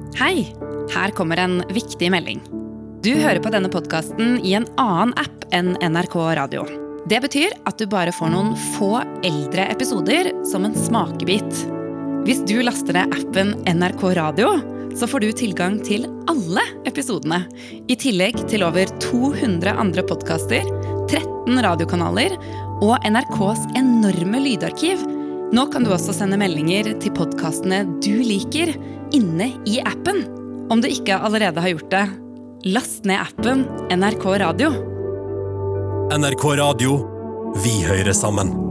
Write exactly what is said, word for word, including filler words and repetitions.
Hei, her kommer en viktig melding. Du hører på denne podcasten i en annen app enn N R K Radio. Det betyr at du bare får noen få eldre episoder som en smakebit. Hvis du laster ned appen N R K Radio, så får du tilgang til alle episodene, i tillegg til over to hundre andre podcaster, tretten radiokanaler og N R K's enorme lydarkiv. Nå kan du også sende meldinger til podcastene du liker inne i appen. Om du ikke allerede har gjort det, last ned appen N R K Radio. N R K Radio, vi hører sammen.